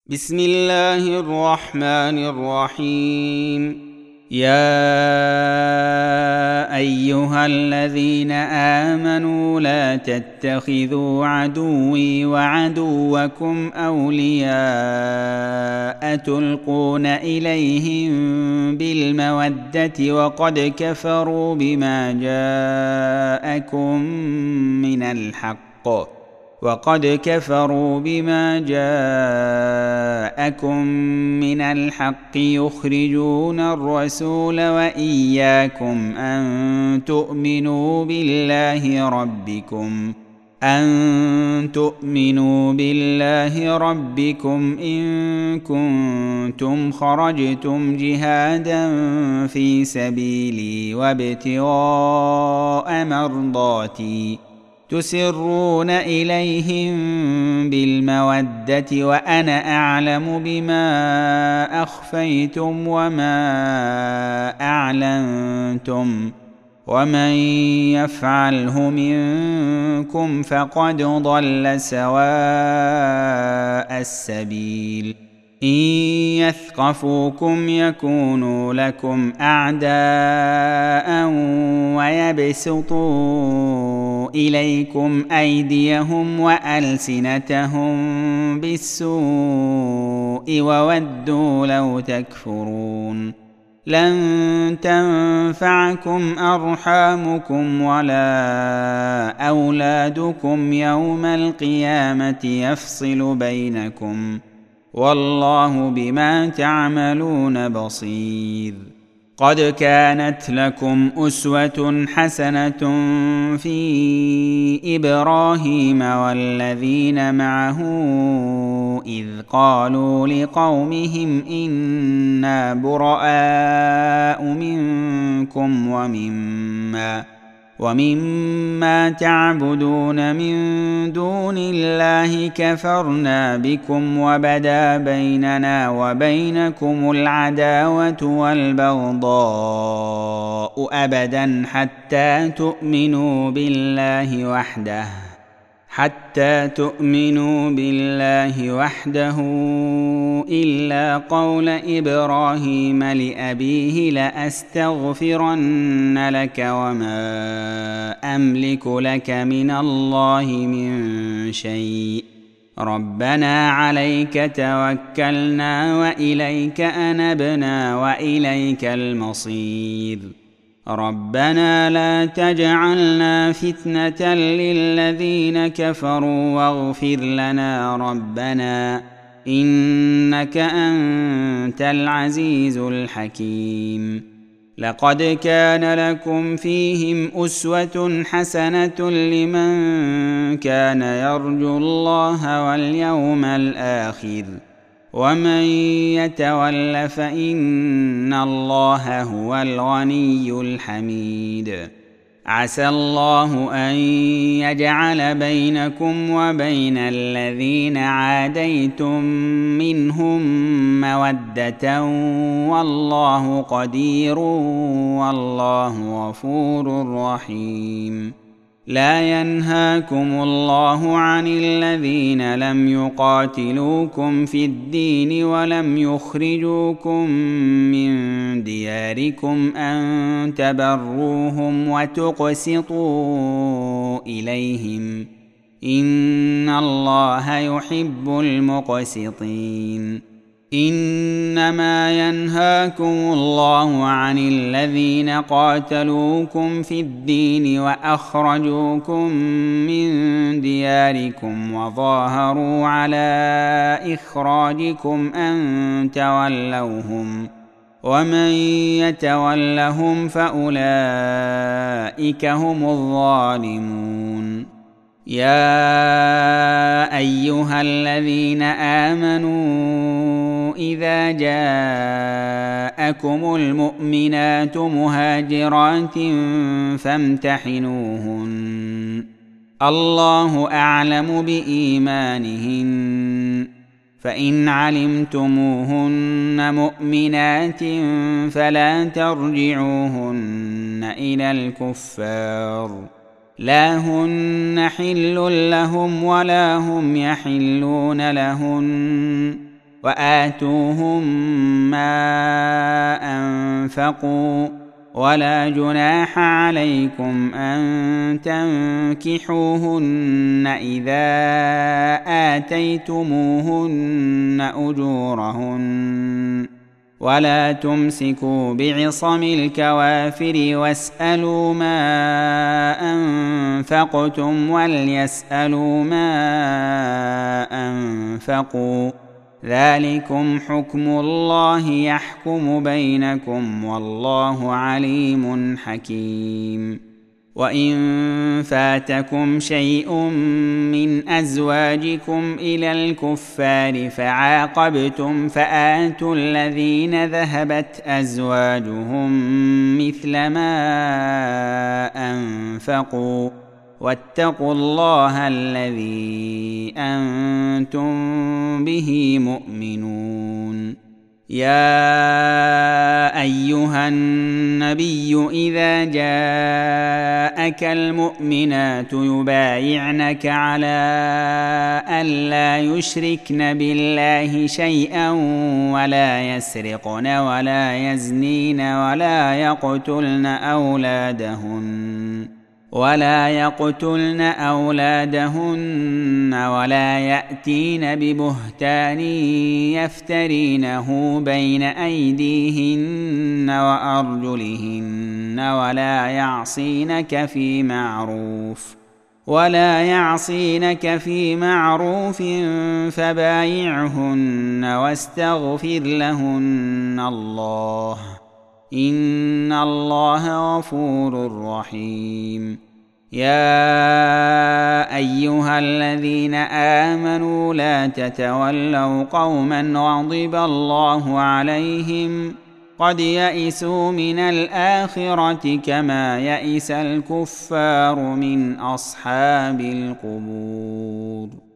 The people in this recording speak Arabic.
بسم الله الرحمن الرحيم. يا أيها الذين آمنوا لا تتخذوا عدوي وعدوكم أولياء تلقون إليهم بالمودة وقد كفروا بما جاءكم من الحق يخرجون الرسول وإياكم أن تؤمنوا بالله ربكم إن كنتم خرجتم جهادا في سبيلي وابتغاء مرضاتي تسرون إليهم بالمودة وأنا أعلم بما أخفيتم وما أعلنتم ومن يفعله منكم فقد ضل سواء السبيل. إن يثقفوكم يكونوا لكم أعداء ويبسطوا إليكم أيديهم وألسنتهم بالسوء وودوا لو تكفرون. لن تنفعكم أرحامكم ولا أولادكم يوم القيامة يفصل بينكم والله بما تعملون بصير. قد كانت لكم أسوة حسنة في إبراهيم والذين معه إذ قالوا لقومهم إنا براء منكم ومما تعبدون من دون الله كفرنا بكم وبدا بيننا وبينكم العداوة والبغضاء أبدا حتى تؤمنوا بالله وحده إلا قول إبراهيم لأبيه لأستغفرن لك وما أملك لك من الله من شيء ربنا عليك توكلنا وإليك أنبنا وإليك المصير. ربنا لا تجعلنا فتنة للذين كفروا واغفر لنا ربنا إنك أنت العزيز الحكيم. لقد كان لكم فيهم أسوة حسنة لمن كان يرجو الله واليوم الآخر ومن يتول فإن الله هو الغني الحميد. عسى الله أن يجعل بينكم وبين الذين عاديتم منهم مودة والله قدير والله غفور رحيم. لا ينهاكم الله عن الذين لم يقاتلوكم في الدين ولم يخرجوكم من دياركم أن تبروهم وتقسطوا إليهم إن الله يحب المقسطين. إنما ينهاكم الله عن الذين قاتلوكم في الدين وأخرجوكم من دياركم وظاهروا على إخراجكم أن تولوهم ومن يتولهم فأولئك هم الظالمون. يا أيها الذين آمنوا إذا جاءكم المؤمنات مهاجرات فامتحنوهن الله أعلم بإيمانهن فإن علمتموهن مؤمنات فلا ترجعوهن إلى الكفار لا هن حل لهم ولا هم يحلون لهن وآتوهم ما أنفقوا ولا جناح عليكم أن تنكحوهن إذا آتيتموهن أجورهن ولا تمسكوا بعصم الكوافر واسألوا ما أنفقتم وليسألوا ما أنفقوا ذلكم حكم الله يحكم بينكم والله عليم حكيم. وإن فاتكم شيء من أزواجكم إلى الكفار فعاقبتم فآتوا الذين ذهبت أزواجهم مثل ما أنفقوا واتقوا الله الذي أنتم به مؤمنون. يا أيها النبي إذا جاءك المؤمنات يبايعنك على ألا يشركن بالله شيئا ولا يسرقن ولا يزنين ولا يقتلن أولادهن ولا يأتين ببهتان يفترينه بين أيديهن وأرجلهن ولا يعصينك في معروف فبايعهن واستغفر لهن الله إن الله غفور رحيم. يا أيها الذين آمنوا لا تتولوا قوما غضب الله عليهم قد يئسوا من الآخرة كما يئس الكفار من أصحاب القبور.